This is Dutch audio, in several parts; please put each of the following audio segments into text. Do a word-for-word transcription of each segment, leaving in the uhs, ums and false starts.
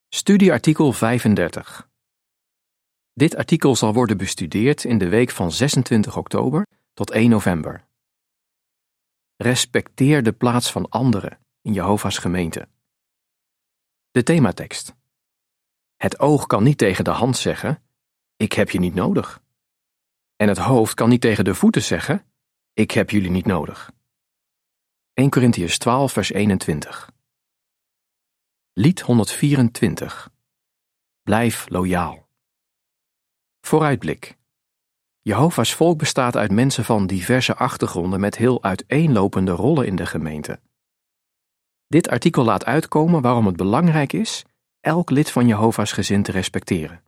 Studieartikel vijfendertig. Dit artikel zal worden bestudeerd in de week van zesentwintig oktober tot één november. Respecteer de plaats van anderen in Jehovah's gemeente. De thematekst. Het oog kan niet tegen de hand zeggen, ik heb je niet nodig. En het hoofd kan niet tegen de voeten zeggen, ik heb jullie niet nodig. eerste Korintiërs twaalf vers eenentwintig. Lied honderdvierentwintig. Blijf loyaal. Vooruitblik. Jehovah's volk bestaat uit mensen van diverse achtergronden met heel uiteenlopende rollen in de gemeente. Dit artikel laat uitkomen waarom het belangrijk is elk lid van Jehovah's gezin te respecteren.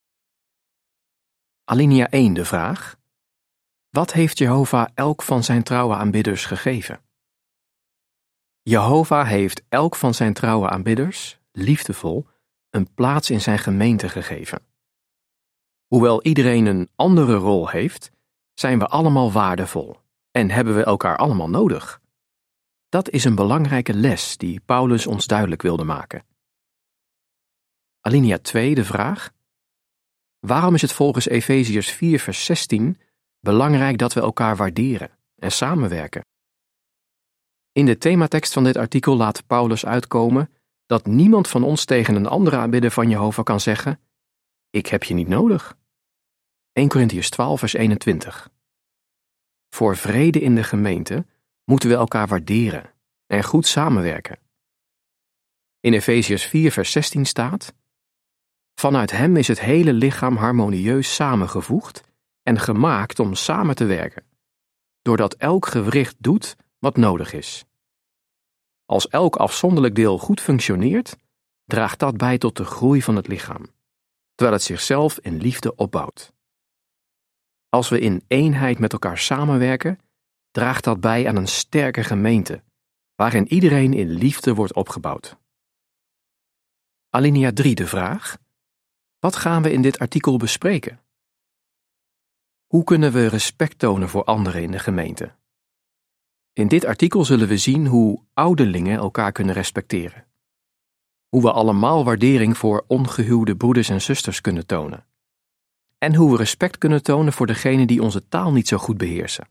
Alinea één de vraag: wat heeft Jehovah elk van zijn trouwe aanbidders gegeven? Jehovah heeft elk van zijn trouwe aanbidders, liefdevol, een plaats in zijn gemeente gegeven. Hoewel iedereen een andere rol heeft, zijn we allemaal waardevol en hebben we elkaar allemaal nodig. Dat is een belangrijke les die Paulus ons duidelijk wilde maken. Alinea twee de vraag: waarom is het volgens Efeziërs vier vers zestien belangrijk dat we elkaar waarderen en samenwerken? In de thematekst van dit artikel laat Paulus uitkomen dat niemand van ons tegen een andere aanbidder van Jehovah kan zeggen, ik heb je niet nodig. eerste Korintiërs twaalf vers eenentwintig. Voor vrede in de gemeente moeten we elkaar waarderen en goed samenwerken. In Efeziërs vier vers zestien staat: vanuit hem is het hele lichaam harmonieus samengevoegd en gemaakt om samen te werken, doordat elk gewricht doet wat nodig is. Als elk afzonderlijk deel goed functioneert, draagt dat bij tot de groei van het lichaam, terwijl het zichzelf in liefde opbouwt. Als we in eenheid met elkaar samenwerken, draagt dat bij aan een sterke gemeente, waarin iedereen in liefde wordt opgebouwd. Alinea drie de vraag: wat gaan we in dit artikel bespreken? Hoe kunnen we respect tonen voor anderen in de gemeente? In dit artikel zullen we zien hoe ouderlingen elkaar kunnen respecteren. Hoe we allemaal waardering voor ongehuwde broeders en zusters kunnen tonen. En hoe we respect kunnen tonen voor degenen die onze taal niet zo goed beheersen.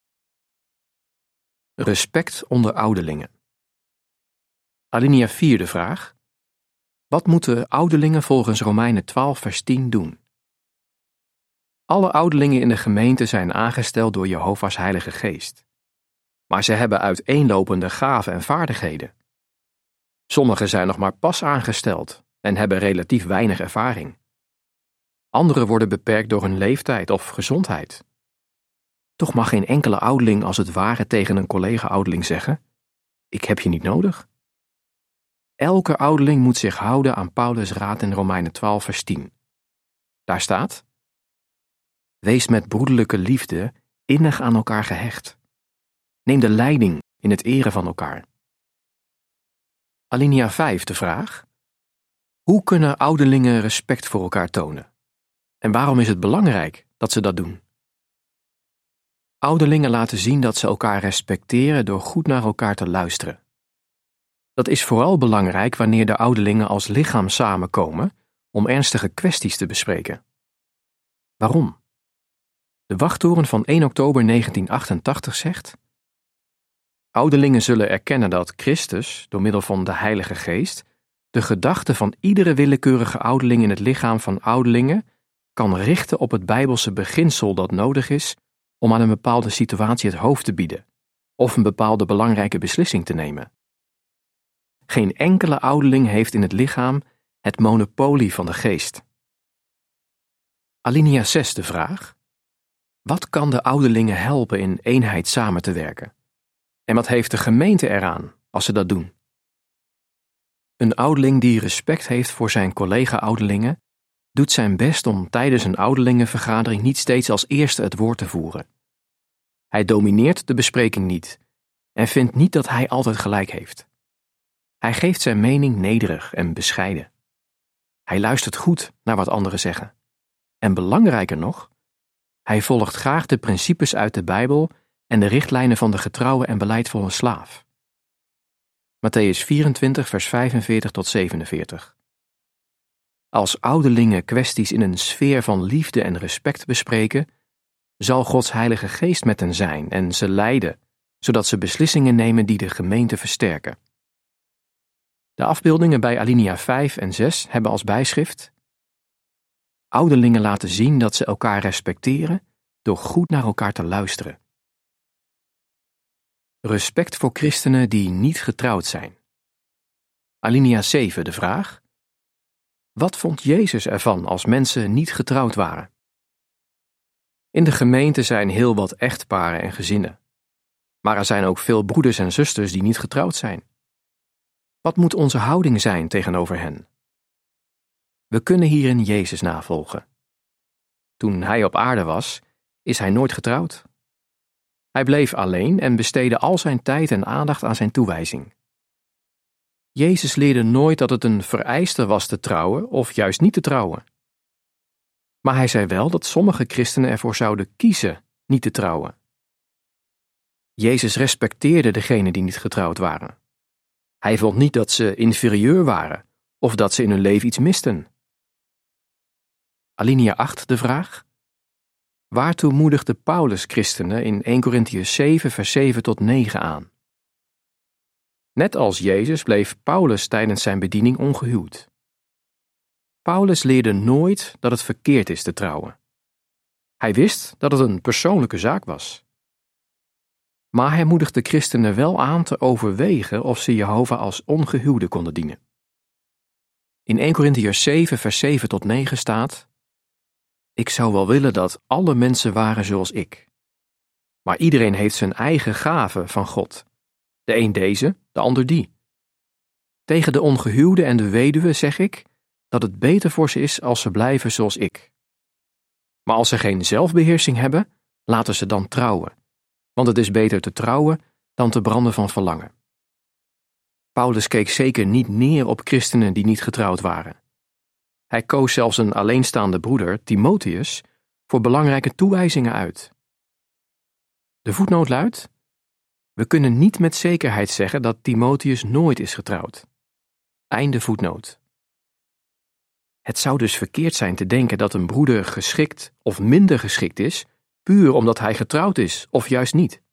Respect onder ouderlingen. Alinea vier de vraag: wat moeten ouderlingen volgens Romeinen twaalf vers tien doen? Alle ouderlingen in de gemeente zijn aangesteld door Jehovah's Heilige Geest. Maar ze hebben uiteenlopende gaven en vaardigheden. Sommigen zijn nog maar pas aangesteld en hebben relatief weinig ervaring. Anderen worden beperkt door hun leeftijd of gezondheid. Toch mag geen enkele ouderling als het ware tegen een collega-ouderling zeggen, ik heb je niet nodig. Elke ouderling moet zich houden aan Paulus' raad in Romeinen twaalf vers tien. Daar staat: wees met broederlijke liefde innig aan elkaar gehecht. Neem de leiding in het eren van elkaar. Alinea vijf de vraag: hoe kunnen ouderlingen respect voor elkaar tonen? En waarom is het belangrijk dat ze dat doen? Ouderlingen laten zien dat ze elkaar respecteren door goed naar elkaar te luisteren. Dat is vooral belangrijk wanneer de ouderlingen als lichaam samenkomen om ernstige kwesties te bespreken. Waarom? De wachttoren van één oktober negentien achtentachtig zegt: ouderlingen zullen erkennen dat Christus, door middel van de Heilige Geest, de gedachten van iedere willekeurige ouderling in het lichaam van ouderlingen kan richten op het Bijbelse beginsel dat nodig is om aan een bepaalde situatie het hoofd te bieden, of een bepaalde belangrijke beslissing te nemen. Geen enkele ouderling heeft in het lichaam het monopolie van de geest. Alinea zes de vraag: wat kan de ouderlingen helpen in eenheid samen te werken? En wat heeft de gemeente eraan als ze dat doen? Een ouderling die respect heeft voor zijn collega-ouderlingen doet zijn best om tijdens een ouderlingenvergadering niet steeds als eerste het woord te voeren. Hij domineert de bespreking niet en vindt niet dat hij altijd gelijk heeft. Hij geeft zijn mening nederig en bescheiden. Hij luistert goed naar wat anderen zeggen. En belangrijker nog, hij volgt graag de principes uit de Bijbel en de richtlijnen van de getrouwe en beleidvolle slaaf. Mattheüs vierentwintig vers vijfenveertig tot zevenenveertig. Als ouderlingen kwesties in een sfeer van liefde en respect bespreken, zal Gods Heilige Geest met hen zijn en ze leiden, zodat ze beslissingen nemen die de gemeente versterken. De afbeeldingen bij alinea vijf en zes hebben als bijschrift: ouderlingen laten zien dat ze elkaar respecteren door goed naar elkaar te luisteren. Respect voor christenen die niet getrouwd zijn. Alinea zeven de vraag: wat vond Jezus ervan als mensen niet getrouwd waren? In de gemeente zijn heel wat echtparen en gezinnen. Maar er zijn ook veel broeders en zusters die niet getrouwd zijn. Wat moet onze houding zijn tegenover hen? We kunnen hierin Jezus navolgen. Toen hij op aarde was, is hij nooit getrouwd. Hij bleef alleen en besteedde al zijn tijd en aandacht aan zijn toewijzing. Jezus leerde nooit dat het een vereiste was te trouwen of juist niet te trouwen. Maar hij zei wel dat sommige christenen ervoor zouden kiezen niet te trouwen. Jezus respecteerde degenen die niet getrouwd waren. Hij vond niet dat ze inferieur waren of dat ze in hun leven iets misten. Alinea acht de vraag: waartoe moedigde Paulus christenen in eerste Korintiërs zeven vers zeven tot negen aan? Net als Jezus bleef Paulus tijdens zijn bediening ongehuwd. Paulus leerde nooit dat het verkeerd is te trouwen. Hij wist dat het een persoonlijke zaak was. Maar hij moedigde christenen wel aan te overwegen of ze Jehovah als ongehuwde konden dienen. In eerste Korintiërs zeven vers zeven tot negen staat: ik zou wel willen dat alle mensen waren zoals ik. Maar iedereen heeft zijn eigen gave van God. De een deze, de ander die. Tegen de ongehuwde en de weduwe zeg ik dat het beter voor ze is als ze blijven zoals ik. Maar als ze geen zelfbeheersing hebben, laten ze dan trouwen. Want het is beter te trouwen dan te branden van verlangen. Paulus keek zeker niet neer op christenen die niet getrouwd waren. Hij koos zelfs een alleenstaande broeder, Timotheus, voor belangrijke toewijzingen uit. De voetnoot luidt: we kunnen niet met zekerheid zeggen dat Timotheus nooit is getrouwd. Einde voetnoot. Het zou dus verkeerd zijn te denken dat een broeder geschikt of minder geschikt is, puur omdat hij getrouwd is of juist niet.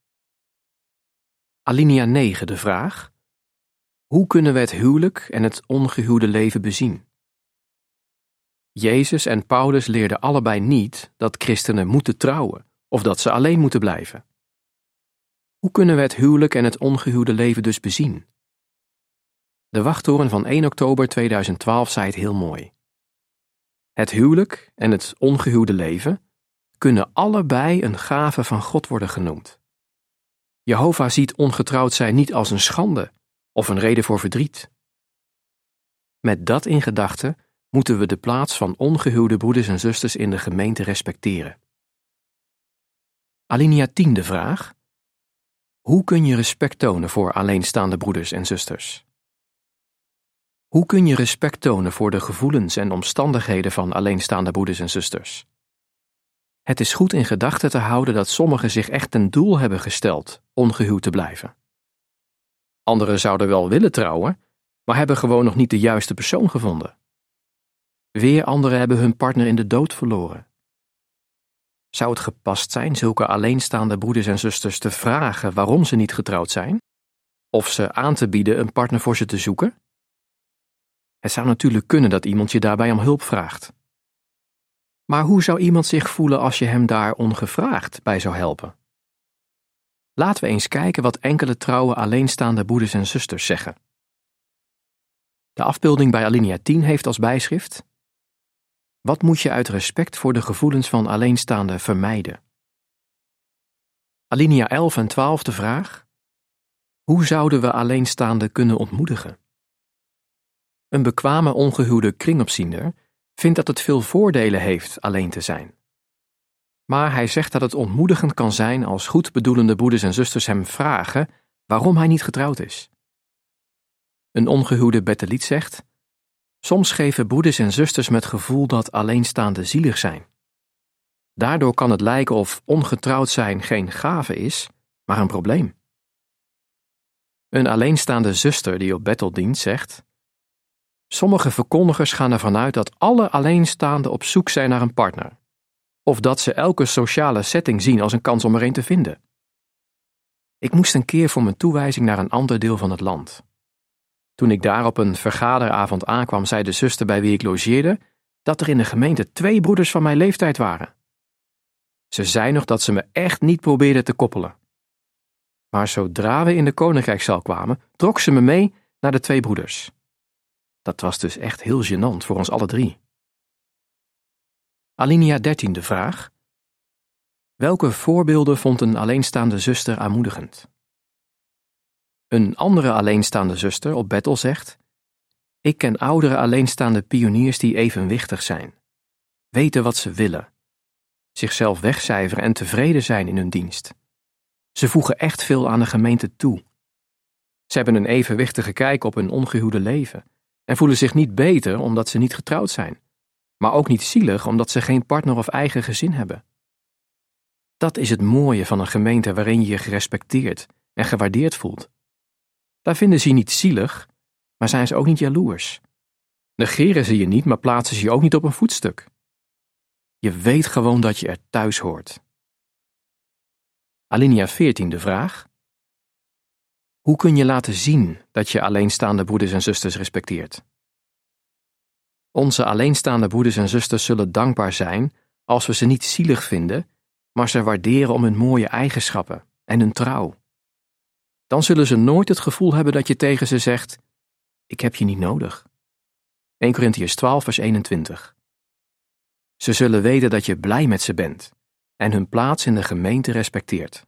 Alinea negen de vraag: hoe kunnen we het huwelijk en het ongehuwde leven bezien? Jezus en Paulus leerden allebei niet dat christenen moeten trouwen of dat ze alleen moeten blijven. Hoe kunnen we het huwelijk en het ongehuwde leven dus bezien? De wachttoren van eerste oktober tweeduizend twaalf zei het heel mooi. Het huwelijk en het ongehuwde leven kunnen allebei een gave van God worden genoemd. Jehovah ziet ongetrouwd zijn niet als een schande of een reden voor verdriet. Met dat in gedachten moeten we de plaats van ongehuwde broeders en zusters in de gemeente respecteren. Alinea tien de vraag: hoe kun je respect tonen voor alleenstaande broeders en zusters? Hoe kun je respect tonen voor de gevoelens en omstandigheden van alleenstaande broeders en zusters? Het is goed in gedachten te houden dat sommigen zich echt ten doel hebben gesteld ongehuwd te blijven. Anderen zouden wel willen trouwen, maar hebben gewoon nog niet de juiste persoon gevonden. Weer anderen hebben hun partner in de dood verloren. Zou het gepast zijn zulke alleenstaande broeders en zusters te vragen waarom ze niet getrouwd zijn? Of ze aan te bieden een partner voor ze te zoeken? Het zou natuurlijk kunnen dat iemand je daarbij om hulp vraagt. Maar hoe zou iemand zich voelen als je hem daar ongevraagd bij zou helpen? Laten we eens kijken wat enkele trouwe alleenstaande broeders en zusters zeggen. De afbeelding bij alinea tien heeft als bijschrift: wat moet je uit respect voor de gevoelens van alleenstaanden vermijden? Alinea elf en twaalf de vraag: hoe zouden we alleenstaanden kunnen ontmoedigen? Een bekwame ongehuwde kringopziender vindt dat het veel voordelen heeft alleen te zijn. Maar hij zegt dat het ontmoedigend kan zijn als goedbedoelende broeders en zusters hem vragen waarom hij niet getrouwd is. Een ongehuwde Betteliet zegt: soms geven broeders en zusters me het gevoel dat alleenstaanden zielig zijn. Daardoor kan het lijken of ongetrouwd zijn geen gave is, maar een probleem. Een alleenstaande zuster die op Bethel dient zegt: Sommige verkondigers gaan ervan uit dat alle alleenstaanden op zoek zijn naar een partner, of dat ze elke sociale setting zien als een kans om er een te vinden. Ik moest een keer voor mijn toewijzing naar een ander deel van het land. Toen ik daar op een vergaderavond aankwam, zei de zuster bij wie ik logeerde dat er in de gemeente twee broeders van mijn leeftijd waren. Ze zei nog dat ze me echt niet probeerden te koppelen. Maar zodra we in de koninkrijkszaal kwamen, trok ze me mee naar de twee broeders. Dat was dus echt heel gênant voor ons alle drie. Alinea dertiende vraag. Welke voorbeelden vond een alleenstaande zuster aanmoedigend? Een andere alleenstaande zuster op Bethel zegt: Ik ken oudere alleenstaande pioniers die evenwichtig zijn, weten wat ze willen, zichzelf wegcijferen en tevreden zijn in hun dienst. Ze voegen echt veel aan de gemeente toe. Ze hebben een evenwichtige kijk op hun ongehuwde leven en voelen zich niet beter omdat ze niet getrouwd zijn, maar ook niet zielig omdat ze geen partner of eigen gezin hebben. Dat is het mooie van een gemeente waarin je je gerespecteerd en gewaardeerd voelt. Daar vinden ze je niet zielig, maar zijn ze ook niet jaloers. Negeren ze je niet, maar plaatsen ze je ook niet op een voetstuk. Je weet gewoon dat je er thuis hoort. Alinea veertiende vraag. Hoe kun je laten zien dat je alleenstaande broeders en zusters respecteert? Onze alleenstaande broeders en zusters zullen dankbaar zijn als we ze niet zielig vinden, maar ze waarderen om hun mooie eigenschappen en hun trouw. Dan zullen ze nooit het gevoel hebben dat je tegen ze zegt: Ik heb je niet nodig. Eerste Korintiërs twaalf vers eenentwintig. Ze zullen weten dat je blij met ze bent en hun plaats in de gemeente respecteert.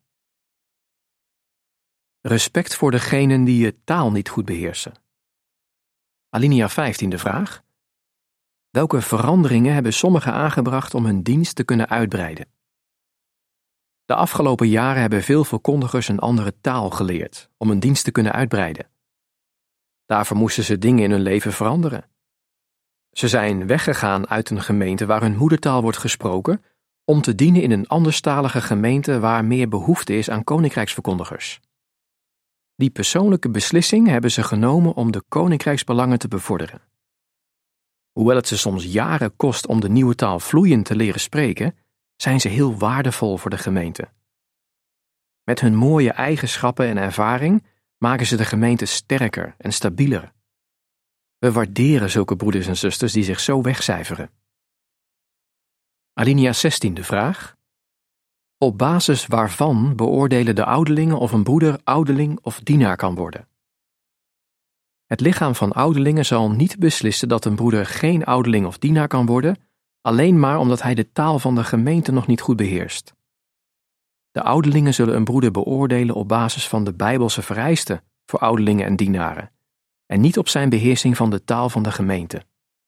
Respect voor degenen die je taal niet goed beheersen. Alinea vijftiende vraag. Welke veranderingen hebben sommigen aangebracht om hun dienst te kunnen uitbreiden? De afgelopen jaren hebben veel verkondigers een andere taal geleerd om hun dienst te kunnen uitbreiden. Daarvoor moesten ze dingen in hun leven veranderen. Ze zijn weggegaan uit een gemeente waar hun moedertaal wordt gesproken om te dienen in een anderstalige gemeente waar meer behoefte is aan koninkrijksverkondigers. Die persoonlijke beslissing hebben ze genomen om de koninkrijksbelangen te bevorderen. Hoewel het ze soms jaren kost om de nieuwe taal vloeiend te leren spreken, zijn ze heel waardevol voor de gemeente. Met hun mooie eigenschappen en ervaring maken ze de gemeente sterker en stabieler. We waarderen zulke broeders en zusters die zich zo wegcijferen. Alinea zestiende vraag. Op basis waarvan beoordelen de ouderlingen of een broeder ouderling of dienaar kan worden? Het lichaam van ouderlingen zal niet beslissen dat een broeder geen ouderling of dienaar kan worden, alleen maar omdat hij de taal van de gemeente nog niet goed beheerst. De ouderlingen zullen een broeder beoordelen op basis van de Bijbelse vereisten voor ouderlingen en dienaren, en niet op zijn beheersing van de taal van de gemeente.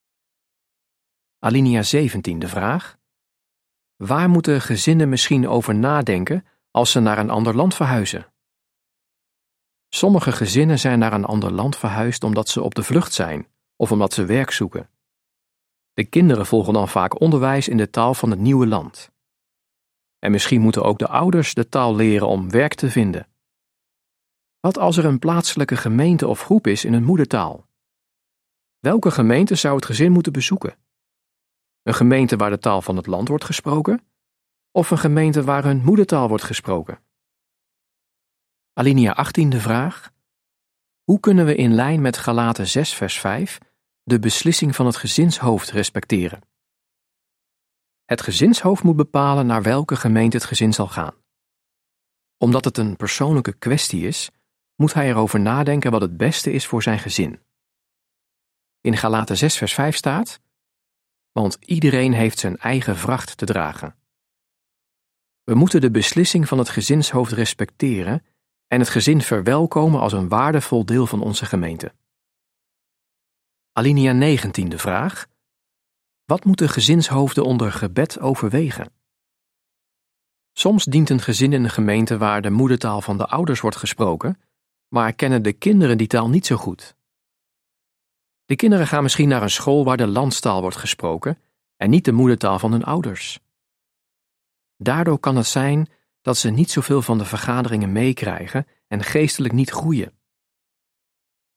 Alinea zeventiende vraag. Waar moeten gezinnen misschien over nadenken als ze naar een ander land verhuizen? Sommige gezinnen zijn naar een ander land verhuisd omdat ze op de vlucht zijn of omdat ze werk zoeken. De kinderen volgen dan vaak onderwijs in de taal van het nieuwe land. En misschien moeten ook de ouders de taal leren om werk te vinden. Wat als er een plaatselijke gemeente of groep is in hun moedertaal? Welke gemeente zou het gezin moeten bezoeken? Een gemeente waar de taal van het land wordt gesproken? Of een gemeente waar hun moedertaal wordt gesproken? Alinea achttiende vraag. Hoe kunnen we in lijn met Galaten zes vers vijf de beslissing van het gezinshoofd respecteren? Het gezinshoofd moet bepalen naar welke gemeente het gezin zal gaan. Omdat het een persoonlijke kwestie is, moet hij erover nadenken wat het beste is voor zijn gezin. In Galaten zes vers vijf staat: Want iedereen heeft zijn eigen vracht te dragen. We moeten de beslissing van het gezinshoofd respecteren en het gezin verwelkomen als een waardevol deel van onze gemeente. Alinea negentiende vraag. Wat moeten gezinshoofden onder gebed overwegen? Soms dient een gezin in een gemeente waar de moedertaal van de ouders wordt gesproken, maar kennen de kinderen die taal niet zo goed. De kinderen gaan misschien naar een school waar de landstaal wordt gesproken en niet de moedertaal van hun ouders. Daardoor kan het zijn dat ze niet zoveel van de vergaderingen meekrijgen en geestelijk niet groeien.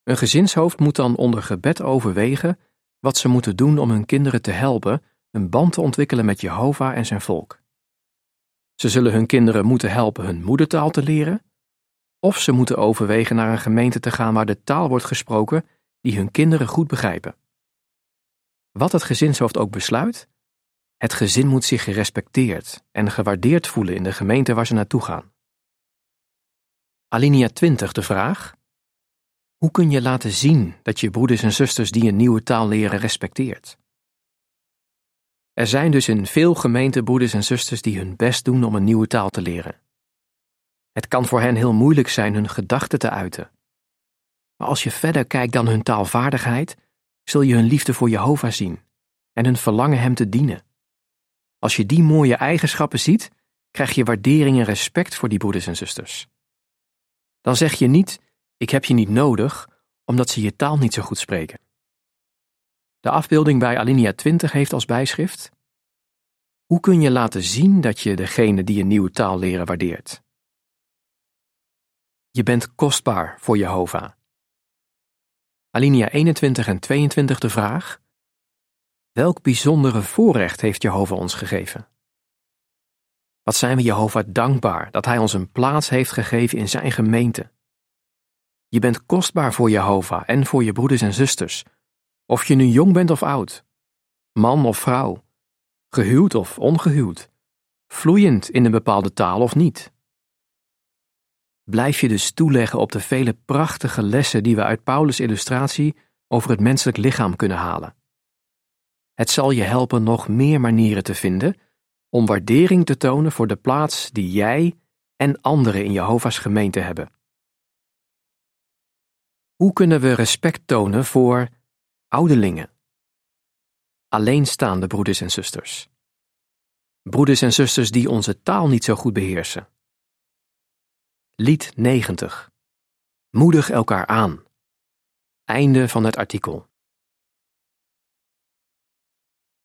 Een gezinshoofd moet dan onder gebed overwegen wat ze moeten doen om hun kinderen te helpen een band te ontwikkelen met Jehovah en zijn volk. Ze zullen hun kinderen moeten helpen hun moedertaal te leren, of ze moeten overwegen naar een gemeente te gaan waar de taal wordt gesproken die hun kinderen goed begrijpen. Wat het gezinshoofd ook besluit, het gezin moet zich gerespecteerd en gewaardeerd voelen in de gemeente waar ze naartoe gaan. Alinea twintig, de vraag: hoe kun je laten zien dat je broeders en zusters die een nieuwe taal leren respecteert? Er zijn dus in veel gemeenten broeders en zusters die hun best doen om een nieuwe taal te leren. Het kan voor hen heel moeilijk zijn hun gedachten te uiten. Maar als je verder kijkt dan hun taalvaardigheid, zul je hun liefde voor Jehovah zien en hun verlangen hem te dienen. Als je die mooie eigenschappen ziet, krijg je waardering en respect voor die broeders en zusters. Dan zeg je niet: ik heb je niet nodig, omdat ze je taal niet zo goed spreken. De afbeelding bij Alinea twintig heeft als bijschrift: hoe kun je laten zien dat je degene die een nieuwe taal leren waardeert? Je bent kostbaar voor Jehovah. Alinea eenentwintig en tweeëntwintig, de vraag: welk bijzondere voorrecht heeft Jehovah ons gegeven? Wat zijn we Jehovah dankbaar dat hij ons een plaats heeft gegeven in zijn gemeente. Je bent kostbaar voor Jehovah en voor je broeders en zusters, of je nu jong bent of oud, man of vrouw, gehuwd of ongehuwd, vloeiend in een bepaalde taal of niet. Blijf je dus toeleggen op de vele prachtige lessen die we uit Paulus' illustratie over het menselijk lichaam kunnen halen. Het zal je helpen nog meer manieren te vinden om waardering te tonen voor de plaats die jij en anderen in Jehovah's gemeente hebben. Hoe kunnen we respect tonen voor ouderlingen, alleenstaande broeders en zusters, broeders en zusters die onze taal niet zo goed beheersen? Lied negentig. Moedig elkaar aan. Einde van het artikel.